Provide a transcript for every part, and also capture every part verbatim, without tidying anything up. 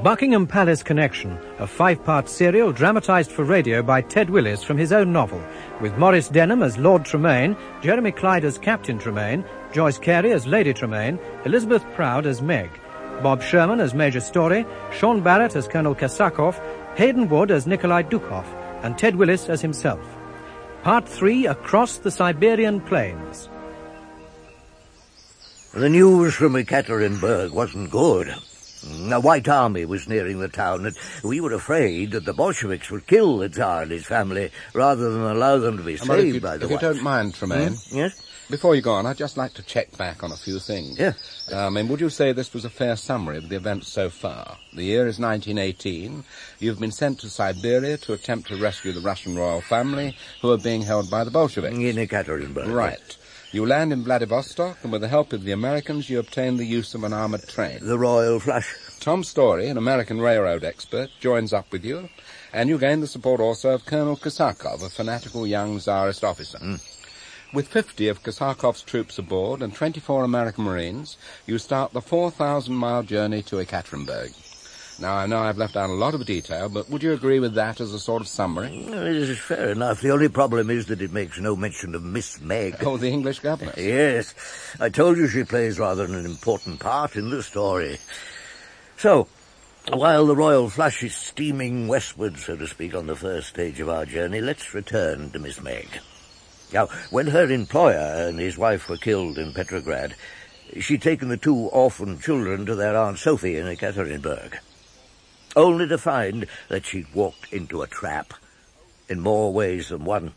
Buckingham Palace Connection, a five-part serial dramatised for radio by Ted Willis from his own novel, with Maurice Denham as Lord Tremaine, Jeremy Clyde as Captain Tremaine, Joyce Carey as Lady Tremaine, Elizabeth Proud as Meg, Bob Sherman as Major Story, Sean Barrett as Colonel Kasakov, Hayden Wood as Nikolai Dukov, and Ted Willis as himself. Part three, Across the Siberian Plains. The news from Ekaterinburg wasn't good. The White Army was nearing the town, and we were afraid that the Bolsheviks would kill the Tsar and his family rather than allow them to be well, saved you, by the If White. you don't mind, Tremaine. Hmm? Yes? Before you go on, I'd just like to check back on a few things. Yeah. Um, and would you say this was a fair summary of the events so far? The year is nineteen eighteen. You've been sent to Siberia to attempt to rescue the Russian royal family who are being held by the Bolsheviks. In Ekaterinburg. Right. You land in Vladivostok, and with the help of the Americans, you obtain the use of an armoured train. The Royal Flush. Tom Story, an American railroad expert, joins up with you, and you gain the support also of Colonel Kasakov, a fanatical young Tsarist officer. Mm. With fifty of Kasakov's troops aboard and twenty-four American Marines, you start the four thousand mile journey to Ekaterinburg. Now, I know I've left out a lot of detail, but would you agree with that as a sort of summary? It is fair enough. The only problem is that it makes no mention of Miss Meg. Oh, the English governess. Yes. I told you she plays rather an important part in the story. So, while the Royal Flush is steaming westward, so to speak, on the first stage of our journey, let's return to Miss Meg. Now, when her employer and his wife were killed in Petrograd, she'd taken the two orphan children to their Aunt Sophie in Ekaterinburg, only to find that she'd walked into a trap in more ways than one.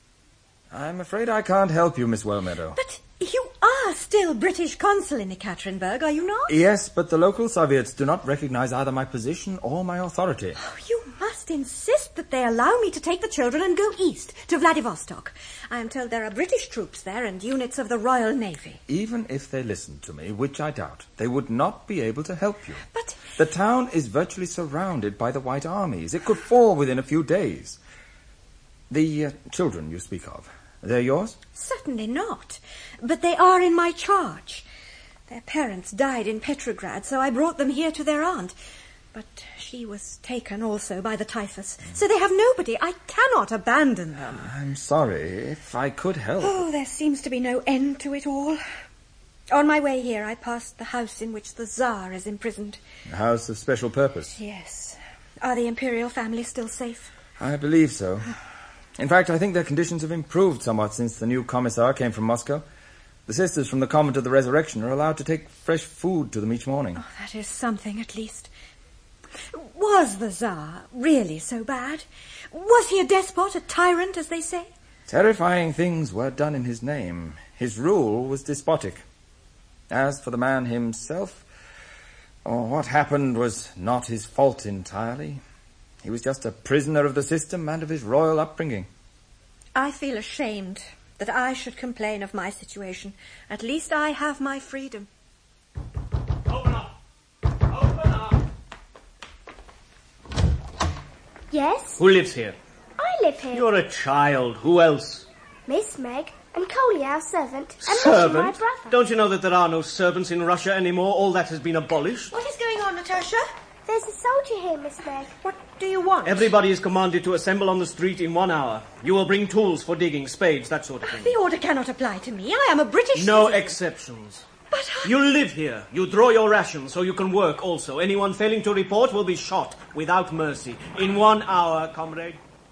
I'm afraid I can't help you, Miss Wellmeadow. But you are still British consul in Ekaterinburg, are you not? Yes, but the local Soviets do not recognize either my position or my authority. Oh, you must insist that they allow me to take the children and go east to Vladivostok. I am told there are British troops there and units of the Royal Navy. Even if they listened to me, which I doubt, they would not be able to help you. But the town is virtually surrounded by the White Armies. It could fall within a few days. The uh, children you speak of, they're yours? Certainly not. But they are in my charge. Their parents died in Petrograd, so I brought them here to their aunt. But she was taken also by the typhus, so they have nobody. I cannot abandon them. I'm sorry. If I could help... Oh, there seems to be no end to it all. On my way here, I passed the house in which the Tsar is imprisoned. A house of special purpose? Yes. Are the imperial family still safe? I believe so. In fact, I think their conditions have improved somewhat since the new commissar came from Moscow. The sisters from the Convent of the Resurrection are allowed to take fresh food to them each morning. Oh, that is something, at least. Was the Tsar really so bad? Was he a despot, a tyrant, as they say? Terrifying things were done in his name. His rule was despotic. As for the man himself, oh, what happened was not his fault entirely. He was just a prisoner of the system and of his royal upbringing. I feel ashamed that I should complain of my situation. At least I have my freedom. Open up! Open up! Yes? Who lives here? I live here. You're a child. Who else? Miss Meg and Coley, our servant. And Servant? Misha, my brother. Don't you know that there are no servants in Russia anymore? All that has been abolished. What is going on, Natasha? There's a soldier here, Miss Meg. What do you want? Everybody is commanded to assemble on the street in one hour. You will bring tools for digging, spades, that sort of thing. The order cannot apply to me. I am a British No citizen. exceptions. But I... You live here. You draw your rations so you can work also. Anyone failing to report will be shot without mercy. In one hour, comrade.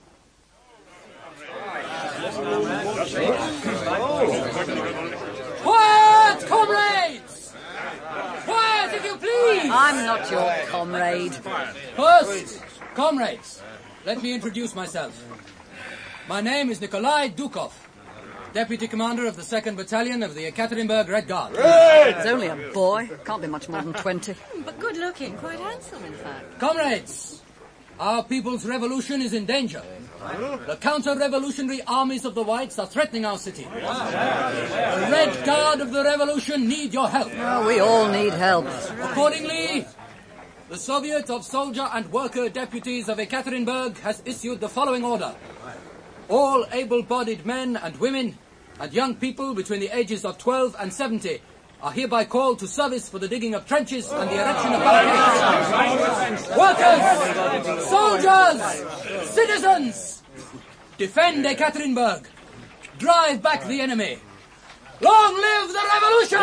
Quiet, comrades! Quiet, if you please! I'm not your comrade. First, comrades, let me introduce myself. My name is Nikolai Dukov, Deputy Commander of the second Battalion of the Ekaterinburg Red Guard. It's only a boy. Can't be much more than twenty. But good looking, quite handsome, in fact. Comrades, our people's revolution is in danger. The counter-revolutionary armies of the Whites are threatening our city. The Red Guard of the Revolution need your help. Oh, we all need help. Accordingly, the Soviet of Soldier and Worker Deputies of Ekaterinburg has issued the following order. All able-bodied men and women and young people between the ages of twelve and seventy are hereby called to service for the digging of trenches and the erection of barricades. Workers, soldiers, citizens, defend Ekaterinburg. Drive back the enemy. Long live the revolution!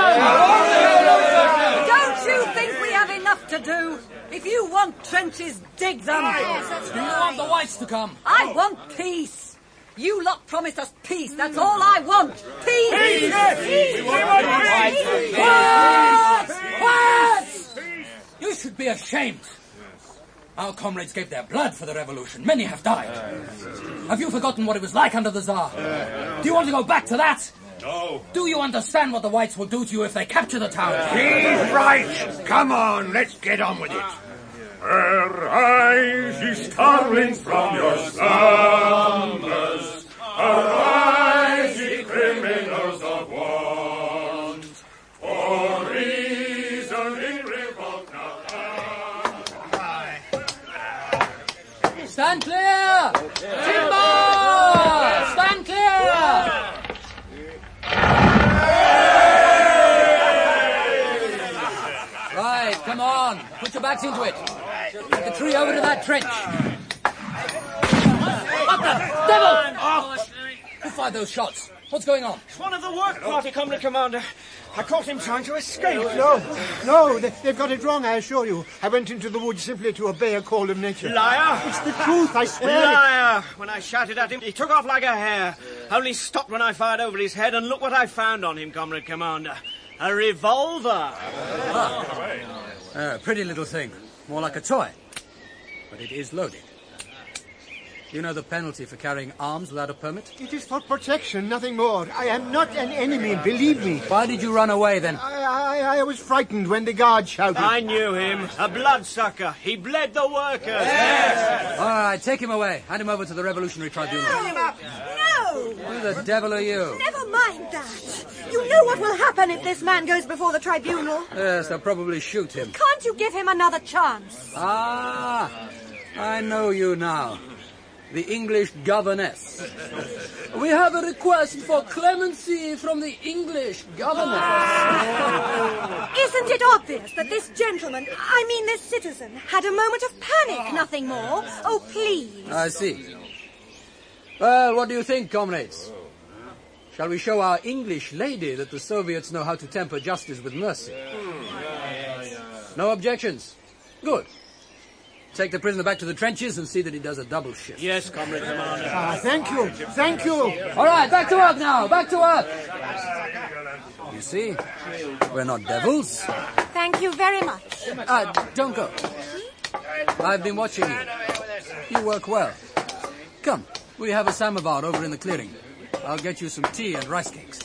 Don't you think we have enough to do? If you want trenches, dig them. Do you want the whites to come? I want peace. You lot promised us peace. That's all I want. Peace! Peace! We want peace! Whites! Whites! You should be ashamed. Our comrades gave their blood for the revolution. Many have died. Have you forgotten what it was like under the Tsar? Do you want to go back to that? No. Do you understand what the whites will do to you if they capture the town? He's right. Come on, let's get on with it. Arise, ye starlings, from your slumbers. Arise, ye criminals of want. For reason in revolt now. Stand clear! Timber! Stand clear! Right, come on. Put your backs into it. Get the tree over to that trench. What the devil? Oh. Who fired those shots? What's going on? It's one of the work party, Comrade Commander. I caught him trying to escape. No, no, they, they've got it wrong, I assure you. I went into the woods simply to obey a call of nature. Liar! It's the truth, I swear it. Liar! When I shouted at him, he took off like a hare. Only stopped when I fired over his head, and look what I found on him, Comrade Commander. A revolver. Ah. Uh, pretty little thing. More like a toy. But it is loaded. You know the penalty for carrying arms without a permit? It is for protection, nothing more. I am not an enemy, believe me. Why did you run away, then? I, I, I was frightened when the guard shouted. I knew him. A bloodsucker. He bled the workers. Yes. All right, take him away. Hand him over to the Revolutionary Tribunal. Pull him up. No! Who the devil are you? Never mind that. You know what will happen if this man goes before the tribunal. Yes, they'll probably shoot him. Can't you give him another chance? Ah, I know you now. The English governess. We have a request for clemency from the English governess. Isn't it obvious that this gentleman, I mean this citizen, had a moment of panic, nothing more? Oh, please. I see. Well, what do you think, comrades? Shall we show our English lady that the Soviets know how to temper justice with mercy? No objections? Good. Take the prisoner back to the trenches and see that he does a double shift. Yes, Comrade Commander. Ah, thank you, thank you. All right, back to work now, back to work. You see, we're not devils. Thank you very much. Uh, don't go. I've been watching you. You work well. Come, we have a samovar over in the clearing. I'll get you some tea and rice cakes.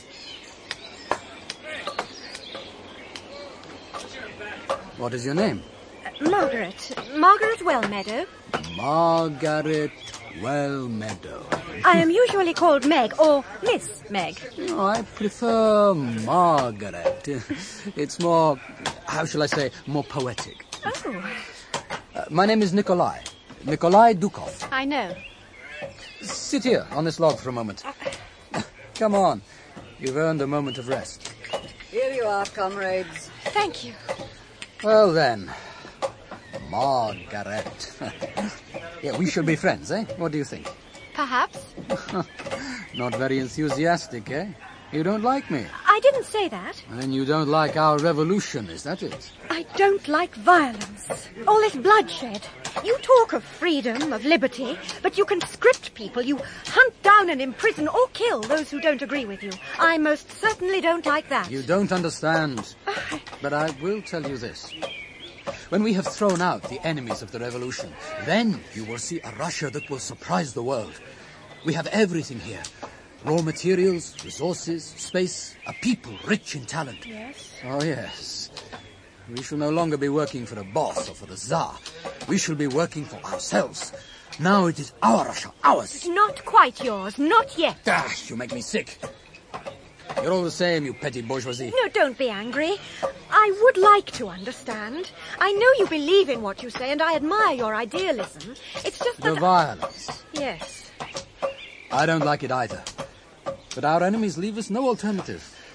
What is your name? Margaret. Margaret Wellmeadow. Margaret Wellmeadow. I am usually called Meg or Miss Meg. No, I prefer Margaret. It's more, how shall I say, more poetic. Oh. Uh, my name is Nikolai. Nikolai Dukov. I know. Sit here on this log for a moment. Come on. You've earned a moment of rest. Here you are, comrades. Thank you. Well then, Margaret. Yeah, we should be friends, eh? What do you think? Perhaps. Not very enthusiastic, eh? You don't like me. I didn't say that. Then you don't like our revolution, is that it? I don't like violence. All this bloodshed. You talk of freedom, of liberty, but you conscript people. You hunt down and imprison or kill those who don't agree with you. I most certainly don't like that. You don't understand. But I will tell you this. When we have thrown out the enemies of the revolution, then you will see a Russia that will surprise the world. We have everything here. Raw materials, resources, space, a people rich in talent. Yes. Oh, yes. We shall no longer be working for a boss or for the Tsar. We shall be working for ourselves. Now it is our Russia, ours. Not quite yours, not yet. Ah, you make me sick. You're all the same, you petty bourgeoisie. No, don't be angry. I would like to understand. I know you believe in what you say, and I admire your idealism. It's just that... The violence. Yes. I don't like it either. But our enemies leave us no alternative.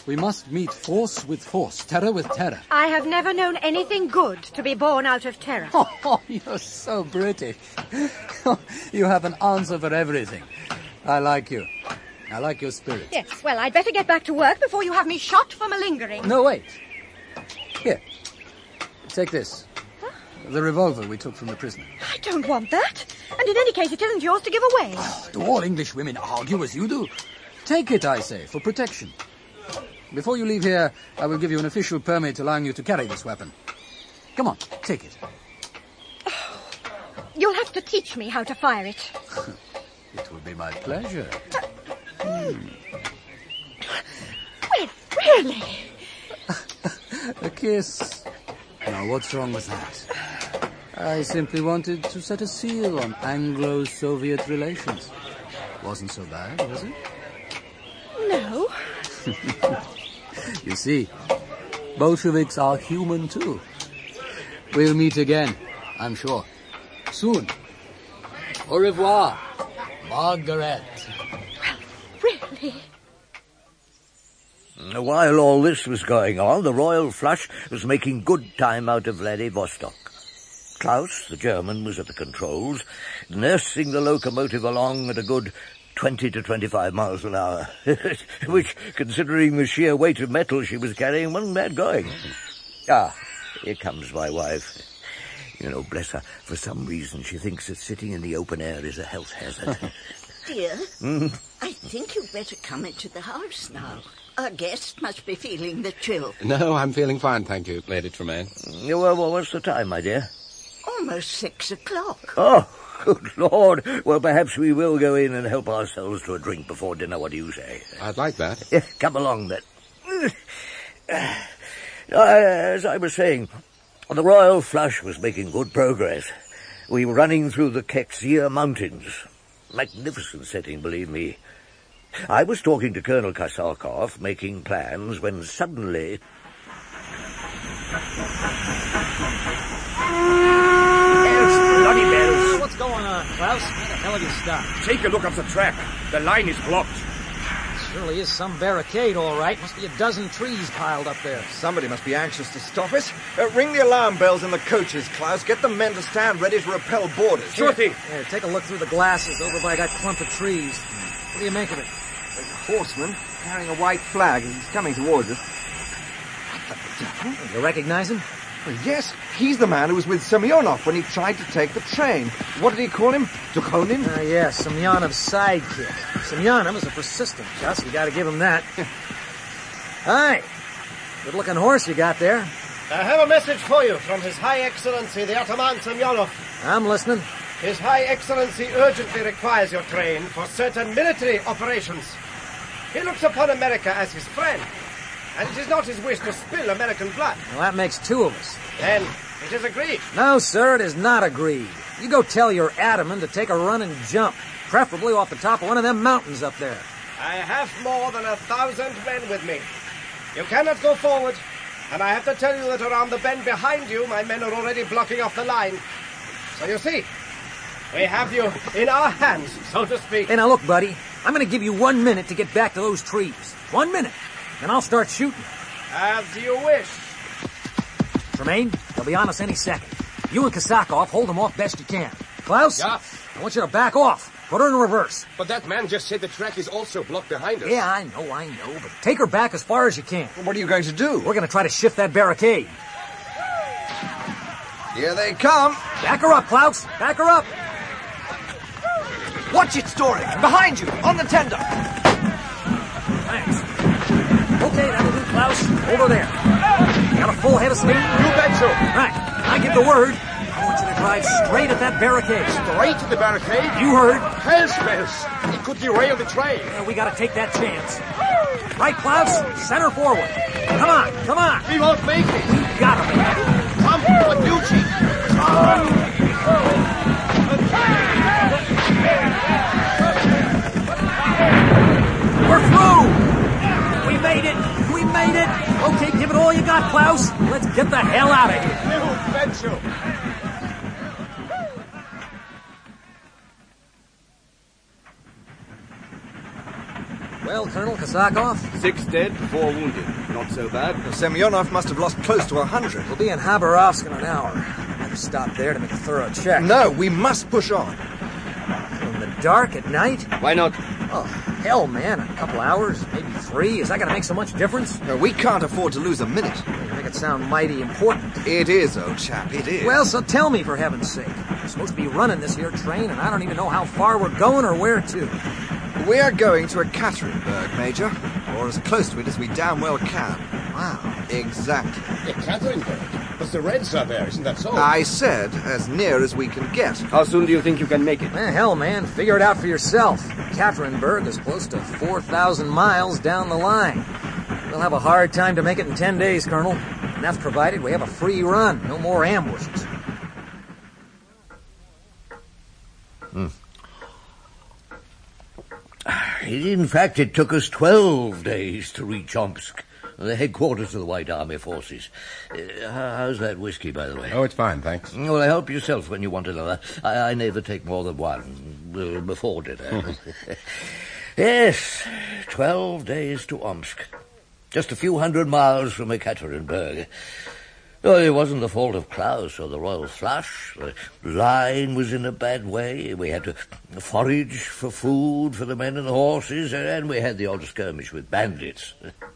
We must meet force with force, terror with terror. I have never known anything good to be born out of terror. Oh, you're so British. You have an answer for everything. I like you. I like your spirit. Yes, well, I'd better get back to work before you have me shot for malingering. No, wait. Here. Take this. Huh? The revolver we took from the prisoner. I don't want that. And in any case, it isn't yours to give away. Oh, do all English women argue as you do? Take it, I say, for protection. Before you leave here, I will give you an official permit allowing you to carry this weapon. Come on, take it. Oh, you'll have to teach me how to fire it. It will be my pleasure. Hmm. Well, really? A kiss. Now, what's wrong with that? I simply wanted to set a seal on Anglo-Soviet relations. Wasn't so bad, was it? No. You see, Bolsheviks are human too. We'll meet again, I'm sure. Soon. Au revoir, Margaret. Really? While all this was going on, the Royal Flush was making good time out of Vladivostok. Klaus, the German, was at the controls, nursing the locomotive along at a good twenty to twenty-five miles an hour, which, considering the sheer weight of metal she was carrying, wasn't bad going. Ah, here comes my wife. You know, bless her, for some reason she thinks that sitting in the open air is a health hazard. Dear, mm? I think you'd better come into the house now. Our guest must be feeling the chill. No, I'm feeling fine, thank you, Lady Tremaine. Well, well, what's the time, my dear? Almost six o'clock. Oh, good Lord. Well, perhaps we will go in and help ourselves to a drink before dinner. What do you say? I'd like that. Yeah, come along, then. Uh, as I was saying, the Royal Flush was making good progress. We were running through the Keksia Mountains. Magnificent setting, believe me. I was talking to Colonel Kosakov, making plans, when suddenly... Bloody bells. What's going on, Klaus? Why the hell have you stopped? Take a look up the track. The line is blocked. Surely is some barricade, all right. Must be a dozen trees piled up there. Somebody must be anxious to stop us. Uh, ring the alarm bells in the coaches, Klaus. Get the men to stand ready to repel boarders. Sure thing. Here, take a look through the glasses over by that clump of trees. What do you make of it? There's a horseman carrying a white flag. He's coming towards us. What the devil? You recognize him? Well, yes, he's the man who was with Semyonov when he tried to take the train. What did he call him? Dukhonin? Ah, uh, yes, Semyonov's sidekick. Semyonov is a persistent cuss. We gotta give him that. Hi. Good-looking horse you got there. I have a message for you from His High Excellency, the Ataman Semyonov. I'm listening. His High Excellency urgently requires your train for certain military operations. He looks upon America as his friend, and it is not his wish to spill American blood. Well, that makes two of us. Then it is agreed. No, sir, it is not agreed. You go tell your Ataman to take a run and jump, preferably off the top of one of them mountains up there. I have more than a thousand men with me. You cannot go forward, and I have to tell you that around the bend behind you, my men are already blocking off the line. So you see, we have you in our hands, so to speak. Hey, now look, buddy, I'm going to give you one minute to get back to those trees. One minute. Then I'll start shooting. As you wish. Tremaine, they'll be on us any second. You and Kosakov hold them off best you can. Klaus? Yeah? I want you to back off. Put her in reverse. But that man just said the track is also blocked behind us. Yeah, I know, I know, but take her back as far as you can. Well, what are you going to do? We're going to try to shift that barricade. Here they come. Back her up, Klaus. Back her up. Watch it, Story. Behind you, on the tender. Thanks. Okay, that'll do, Klaus. Over there. Got a full head of steam? You bet so. Right. I give the word. I want you to drive straight at that barricade. Straight to the barricade? You heard. Hell's bells. It could derail the train. Yeah, we gotta take that chance. Right, Klaus? Center forward. Come on, come on. We won't make it. We gotta make it. Come, Paducci. Come. We're through! We made it! We made it! Okay, give it all you got, Klaus. Let's get the hell out of here. You bet you. Well, Colonel Kosakov? Six dead, four wounded. Not so bad. Well, Semyonov must have lost close to a hundred. We'll be in Khabarovsk in an hour. I'll have to stop there to make a thorough check. No, we must push on. In the dark at night? Why not? Oh, hell, man. A couple hours, maybe three. Is that going to make so much difference? No, we can't afford to lose a minute. You make it sound mighty important. It is, old chap, it is. Well, so tell me, for heaven's sake. We're supposed to be running this here train, and I don't even know how far we're going or where to. We are going to Ekaterinburg, Major. Or as close to it as we damn well can. Wow. Exactly. Ekaterinburg? But the Reds are there, isn't that so? I said, as near as we can get. How soon do you think you can make it? Eh, hell, man, figure it out for yourself. Ekaterinburg is close to four thousand miles down the line. We'll have a hard time to make it in ten days, Colonel. And that's provided we have a free run. No more ambushes. Hmm. In fact, it took us twelve days to reach Omsk, the headquarters of the White Army forces. Uh, how's that whiskey, by the way? Oh, it's fine, thanks. Well, help yourself when you want another. I, I never take more than one uh, before dinner. Yes, twelve days to Omsk. Just a few hundred miles from Ekaterinburg. Oh, it wasn't the fault of Klaus or the Royal Flush. The line was in a bad way. We had to forage for food for the men and the horses, and we had the odd skirmish with bandits.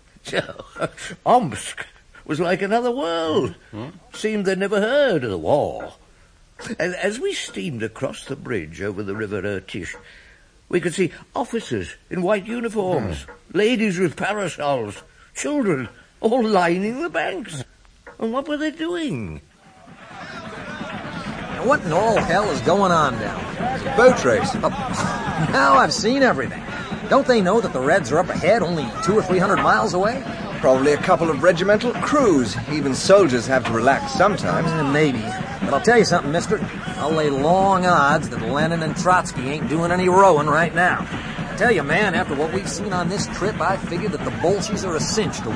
Omsk was like another world. Mm-hmm. Seemed they'd never heard of the war. And as we steamed across the bridge over the river Irtish, we could see officers in white uniforms, mm. ladies with parasols, children all lining the banks. And what were they doing? Now, what in all hell is going on down there? It's a boat race. Oh, now I've seen everything. Don't they know that the Reds are up ahead, only two or three hundred miles away? Probably a couple of regimental crews. Even soldiers have to relax sometimes. Uh, maybe. But I'll tell you something, mister. I'll lay long odds that Lenin and Trotsky ain't doing any rowing right now. I tell you, man, after what we've seen on this trip, I figured that the Bolsheviks are a cinch to win.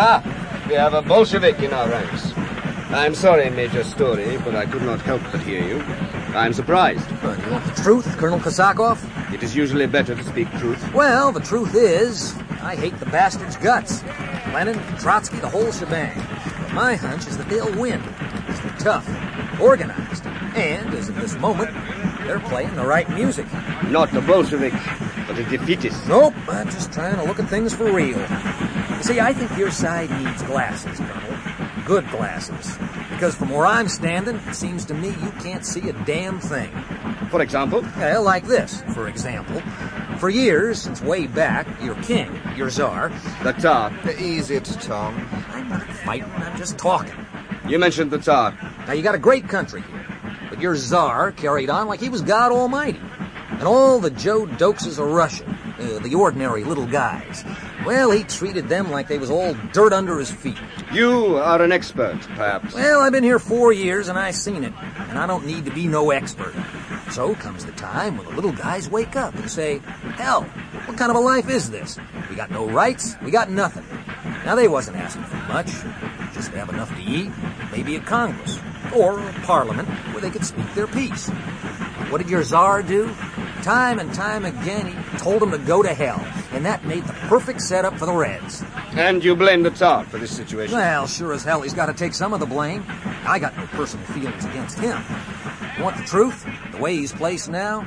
Ah, we have a Bolshevik in our ranks. I'm sorry, Major Story, but I could not help but hear you. I'm surprised. But you want the truth, Colonel Kosakov? It is usually better to speak truth. Well, the truth is, I hate the bastard's guts. Lenin, Trotsky, the whole shebang. But my hunch is that they'll win. Because they're tough, organized, and, as of this moment, they're playing the right music. Not the Bolsheviks, but the defeatists. Nope, I'm just trying to look at things for real. You see, I think your side needs glasses, Colonel. Good glasses. Because from where I'm standing, it seems to me you can't see a damn thing. For example? Yeah, like this, for example. For years, since way back, your king, your Tsar... The Tsar. Ease it, Tom. I'm not fighting, I'm just talking. You mentioned the Tsar. Now, you got a great country here. But your Tsar carried on like he was God Almighty. And all the Joe Dokes of Russia, uh, the ordinary little guys, well, he treated them like they was all dirt under his feet. You are an expert, perhaps. Well, I've been here four years and I've seen it. And I don't need to be no expert. So comes the time when the little guys wake up and say, hell, what kind of a life is this? We got no rights, we got nothing. Now, they wasn't asking for much, just to have enough to eat, maybe a Congress, or a parliament where they could speak their piece. What did your Tsar do? Time and time again, he told them to go to hell, and that made the perfect setup for the Reds. And you blame the Tsar for this situation? Well, sure as hell, he's got to take some of the blame. I got no personal feelings against him. You want the truth? The way he's placed now,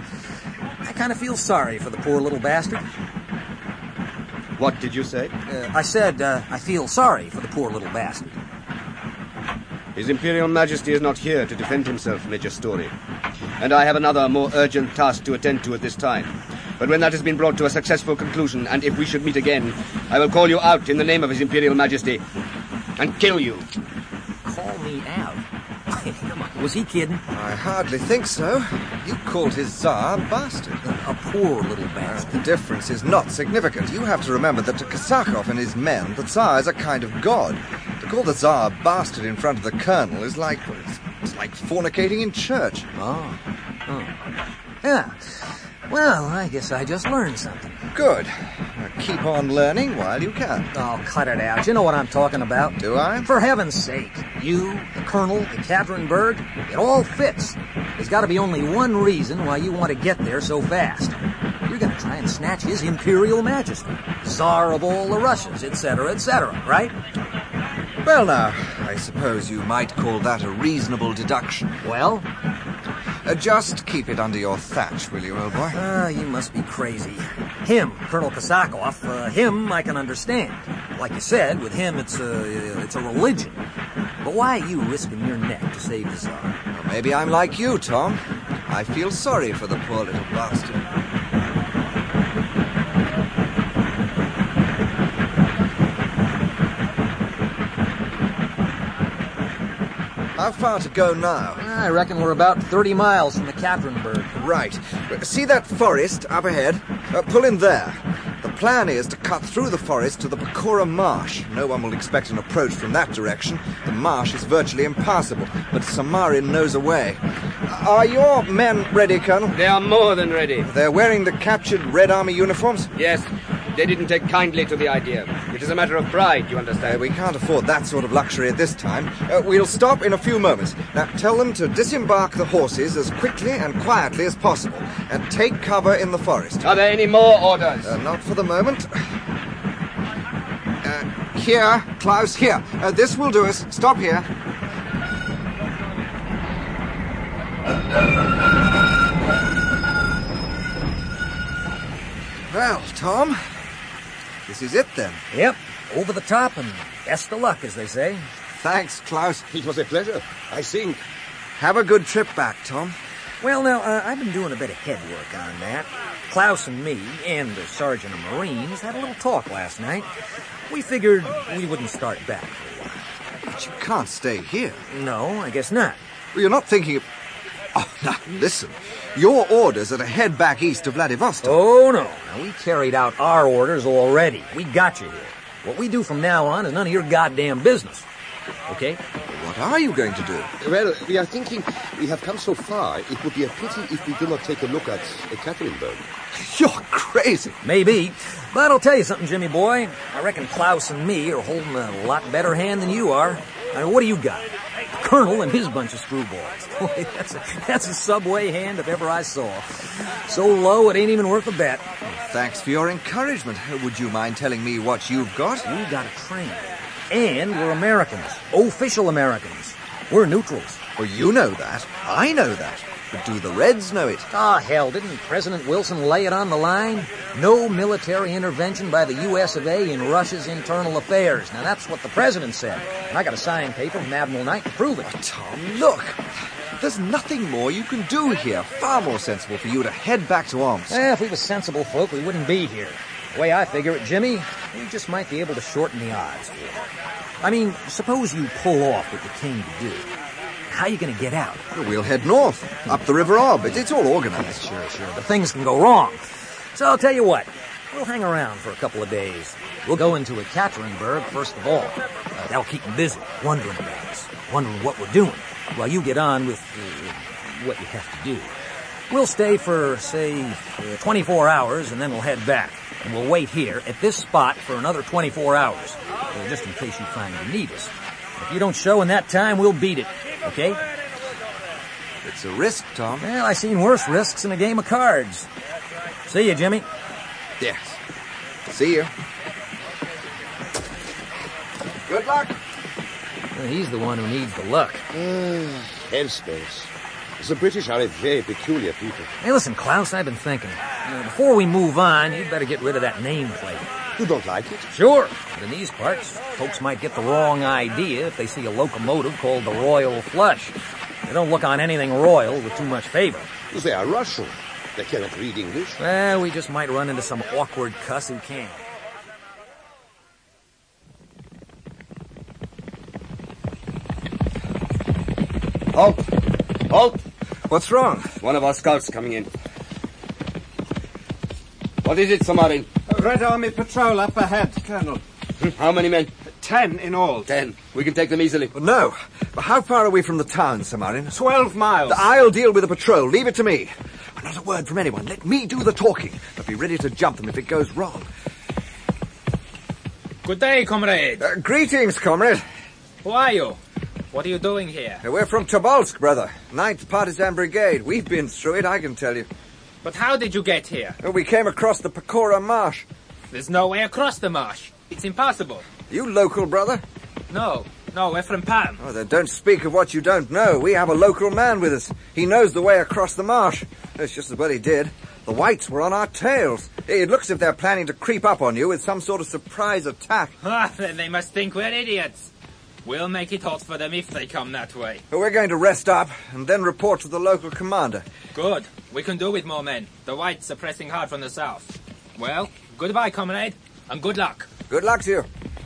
I kind of feel sorry for the poor little bastard. What did you say? Uh, I said, uh, I feel sorry for the poor little bastard. His Imperial Majesty is not here to defend himself, Major Story. And I have another, more urgent task to attend to at this time. But when that has been brought to a successful conclusion, and if we should meet again, I will call you out in the name of His Imperial Majesty and kill you. Call me out? Come on, was he kidding? I hardly think so. You called his Tsar a bastard. A, a poor little bastard. The difference is not significant. You have to remember that to Kosakov and his men, the Tsar is a kind of god. To call the Tsar a bastard in front of the colonel is like... It's like fornicating in church. Oh. oh. Yeah. Well, I guess I just learned something. Good. Now keep on learning while you can. Oh, cut it out. You know what I'm talking about. Do I? For heaven's sake. You, the Colonel, Ekaterinburg, it all fits. There's got to be only one reason why you want to get there so fast. You're going to try and snatch his Imperial Majesty, Tsar of all the Russias, et cetera, et cetera, right? Well, now, I suppose you might call that a reasonable deduction. Well? Uh, just keep it under your thatch, will you, old boy? Ah, uh, you must be crazy. Him, Colonel Kosakov, uh, him I can understand. Like you said, with him it's a, it's a religion. But why are you risking your neck to save the Tsar? Well, maybe I'm like you, Tom. I feel sorry for the poor little bastard. How far to go now? I reckon we're about thirty miles from the Katerinburg. Right. See that forest up ahead? Uh, pull in there. The plan is to cut through the forest to the Pecora Marsh. No one will expect an approach from that direction. The marsh is virtually impassable, but Samarin knows a way. Are your men ready, Colonel? They are more than ready. They're wearing the captured Red Army uniforms? Yes. They didn't take kindly to the idea. It is a matter of pride, you understand. Uh, we can't afford that sort of luxury at this time. Uh, we'll stop in a few moments. Now, tell them to disembark the horses as quickly and quietly as possible, and take cover in the forest. Are there any more orders? Uh, not for the moment. Uh, here, Klaus, here. Uh, this will do us. Stop here. Well, Tom, this is it then. Yep, over the top and best of luck, as they say. Thanks, Klaus. It was a pleasure, I think. Have a good trip back, Tom. Well, now, uh, I've been doing a bit of head work on that. Klaus and me, and the Sergeant of Marines, had a little talk last night. We figured we wouldn't start back for a while. But you can't stay here. No, I guess not. Well, you're not thinking of... Oh, now, listen. Your orders are to head back east to Vladivostok. Oh, no. Now, we carried out our orders already. We got you here. What we do from now on is none of your goddamn business. Okay? What are you going to do? Well, we are thinking we have come so far, it would be a pity if we do not take a look at Katerinburg. You're crazy. Maybe. But I'll tell you something, Jimmy boy. I reckon Klaus and me are holding a lot better hand than you are. I mean, what do you got? The Colonel and his bunch of screwballs. Boy, that's a, that's a subway hand if ever I saw. So low, it ain't even worth a bet. Thanks for your encouragement. Would you mind telling me what you've got? We got a train. And we're Americans. Official Americans. We're neutrals. Well, you know that. I know that. But do the Reds know it? Ah, oh, hell, didn't President Wilson lay it on the line? No military intervention by the U S of A in Russia's internal affairs. Now, that's what the president said. And I got a signed paper from Admiral Knight to prove it. Oh, Tom, look. There's nothing more you can do here. Far more sensible for you to head back to Omsk. Eh, if we were sensible folk, we wouldn't be here. The way I figure it, Jimmy, we just might be able to shorten the odds for it. I mean, suppose you pull off what you came to do. How are you going to get out? We'll head north, up the River Ob. It's all organized. Sure, sure, but things can go wrong. So I'll tell you what. We'll hang around for a couple of days. We'll go into Ekaterinburg first of all. Uh, that'll keep them busy, wondering about us, wondering what we're doing, while you get on with uh, what you have to do. We'll stay for, say, uh, twenty-four hours, and then we'll head back. And we'll wait here at this spot for another twenty-four hours, uh, just in case you find you need us. If you don't show in that time, we'll beat it, okay? It's a risk, Tom. Well, I've seen worse risks in a game of cards. See you, Jimmy. Yes. See you. Good luck. Well, he's the one who needs the luck. Uh, Hellspace. The British are a very peculiar people. Hey, listen, Klaus, I've been thinking. Uh, before we move on, you'd better get rid of that nameplate. You don't like it? Sure. But in these parts, folks might get the wrong idea if they see a locomotive called the Royal Flush. They don't look on anything royal with too much favor. They are Russian. They cannot read English. Well, we just might run into some awkward cuss who can. Halt! Halt! What's wrong? One of our scouts coming in. What is it, Samarin? A Red Army patrol up ahead, Colonel. How many men? Ten in all. Ten. We can take them easily. No. But how far are we from the town, Samarin? Twelve miles. I'll deal with the patrol. Leave it to me. Not a word from anyone. Let me do the talking. But be ready to jump them if it goes wrong. Good day, comrade. Uh, greetings, comrade. Who are you? What are you doing here? Uh, we're from Tobolsk, brother. ninth Partisan Brigade. We've been through it, I can tell you. But how did you get here? Well, we came across the Pecora Marsh. There's no way across the marsh. It's impossible. You local, brother? No, no, we're from Palm. Oh, then don't speak of what you don't know. We have a local man with us. He knows the way across the marsh. That's just as well he did. The whites were on our tails. It looks as if they're planning to creep up on you with some sort of surprise attack. Ah, then they must think we're idiots. We'll make it hot for them if they come that way. But we're going to rest up and then report to the local commander. Good. We can do with more men. The whites are pressing hard from the south. Well, goodbye, comrade, and good luck. Good luck to you.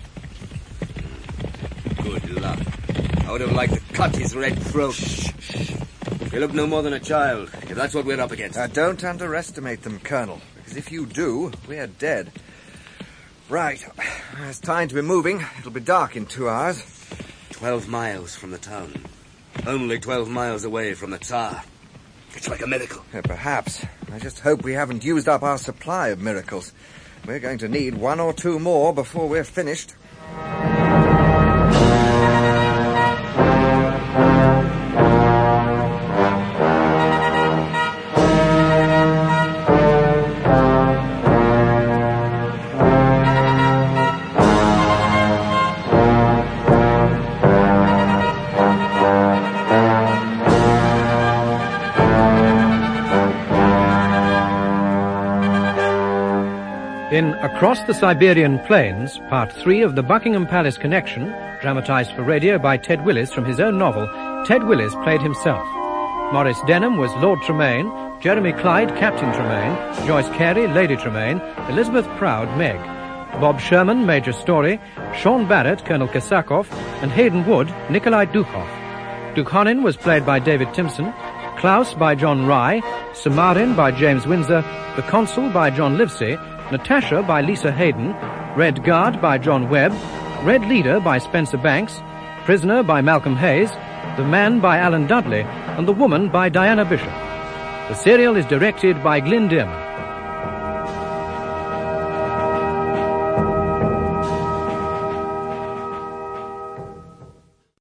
Good luck. I would have liked to cut his red throat. Shh, shh. You look no more than a child, if that's what we're up against. Now, don't underestimate them, Colonel, because if you do, we're dead. Right. It's time to be moving. It'll be dark in two hours. Twelve miles from the town. Only twelve miles away from the Tsar. It's like a miracle. Yeah, perhaps. I just hope we haven't used up our supply of miracles. We're going to need one or two more before we're finished. In Across the Siberian Plains, Part three of the Buckingham Palace Connection, dramatised for radio by Ted Willis from his own novel, Ted Willis played himself. Maurice Denham was Lord Tremaine, Jeremy Clyde, Captain Tremaine, Joyce Carey, Lady Tremaine, Elizabeth Proud, Meg, Bob Sherman, Major Story, Sean Barrett, Colonel Kosakov, and Hayden Wood, Nikolai Dukhoff. Dukhonin was played by David Timpson, Klaus by John Rye, Samarin by James Windsor, the Consul by John Livesey, Natasha by Lisa Hayden, Red Guard by John Webb, Red Leader by Spencer Banks, Prisoner by Malcolm Hayes, The Man by Alan Dudley, and The Woman by Diana Bishop. The serial is directed by Glyn Dearman.